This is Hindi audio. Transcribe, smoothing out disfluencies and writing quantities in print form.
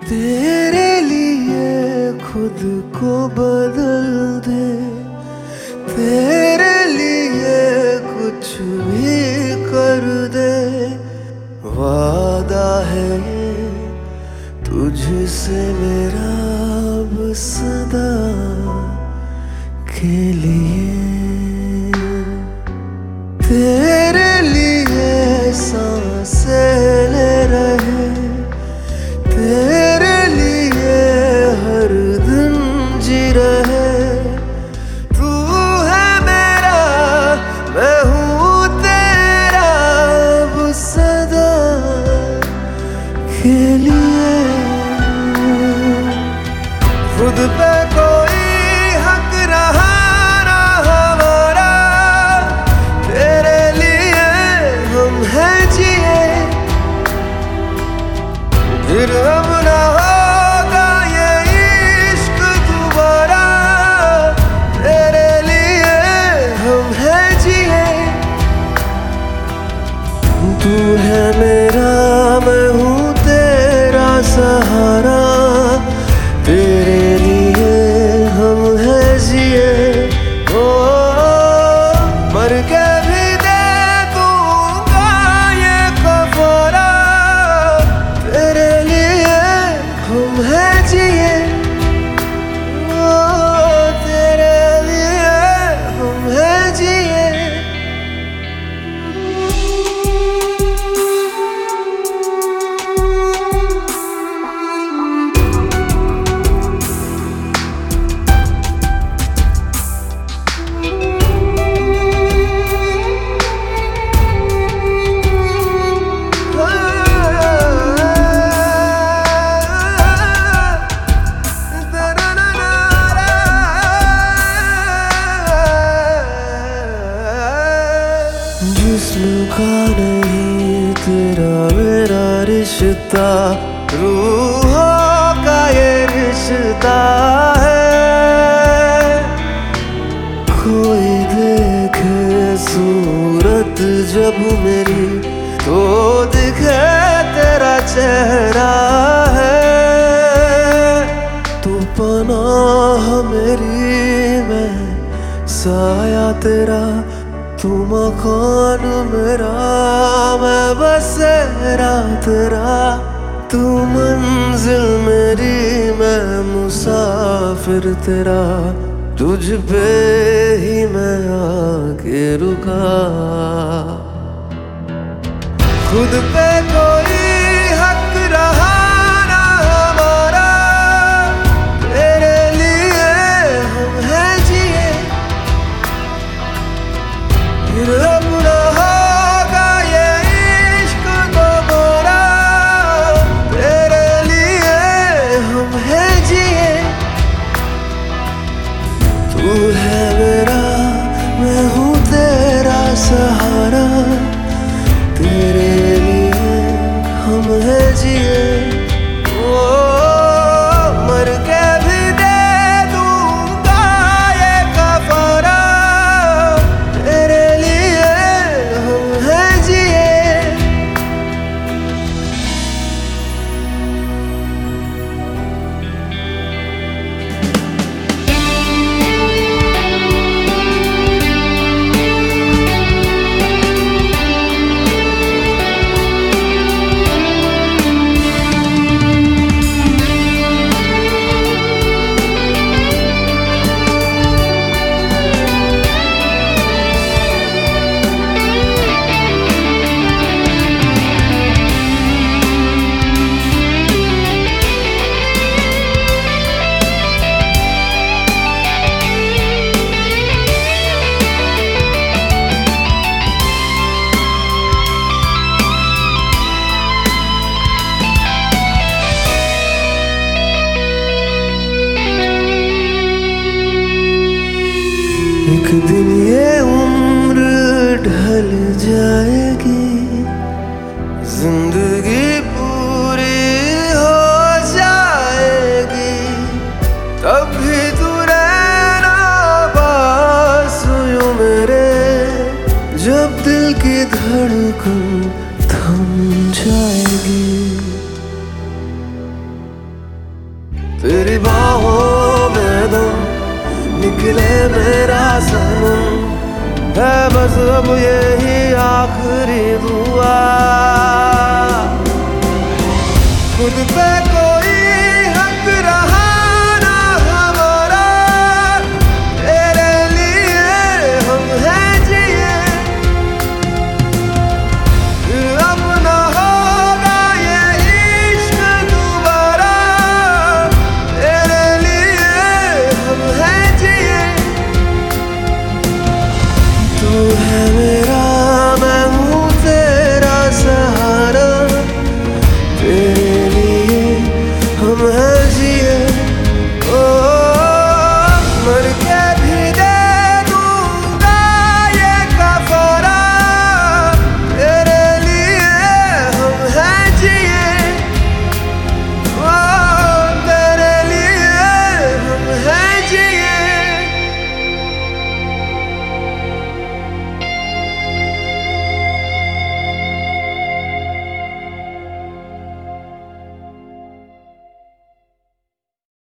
तेरे लिए खुद को बदल दे, तेरे लिए कुछ भी कर दे। वादा है ये तुझसे मेरा अब सदा के लिए। तेरे लिए सांसें ले रहे, तेरे लिए हर दिन जी रहे। तू है मेरा, मैं हूँ तेरा अब सदा के लिए। खुद पे कोई हक रहा ना हमारा, तेरे लिए हम हैं जिए। फिर अब ना होगा ये इश्क दोबारा, तेरे लिए हम हैं जिए। तू है मेरा, मैं हूँ तेरा सहारा, तेरे लिए हम हैं जिए। ओ मर के भी दे दूंगा ये कफारा, तेरे लिए हम हैं जिए। ओ तेरे लिए हम हैं जिए। जिस्म का नहीं तेरा मेरा रिश्ता, रूहों का ये रिश्ता है। कोई देखे सूरत जब मेरी, तो दिखे तेरा चेहरा है। तू पनाह मेरी, मैं साया तेरा, तू मकान मेरा, मैं बसेरा तेरा। तू मंजिल मेरी, मैं मुसाफिर तेरा, तुझ पे ही मैं आके रुका। खुद पे कोई हक रहा ना हमारा, तेरे लिए हम हैं जिए। फिर अब ना होगा ये इश्क दोबारा, तेरे लिए हम हैं जिए। तू है मेरा, मैं हूँ तेरा सहारा, तेरे लिए हम हैं जिए। ओ मर के भी दे दूंगा ये कफारा, तेरे लिए हम हैं जिए। एक दिन ये उम्र ढल जाएगी, जिंदगी पूरी हो जाएगी। तब भी तू रहना पास यूं मेरे, जब दिल की धड़कन थम जाएगी। तेरी बाहों में दम निकले मेरा सनम, है बस अब यही आखिरी दुआ। खुद पे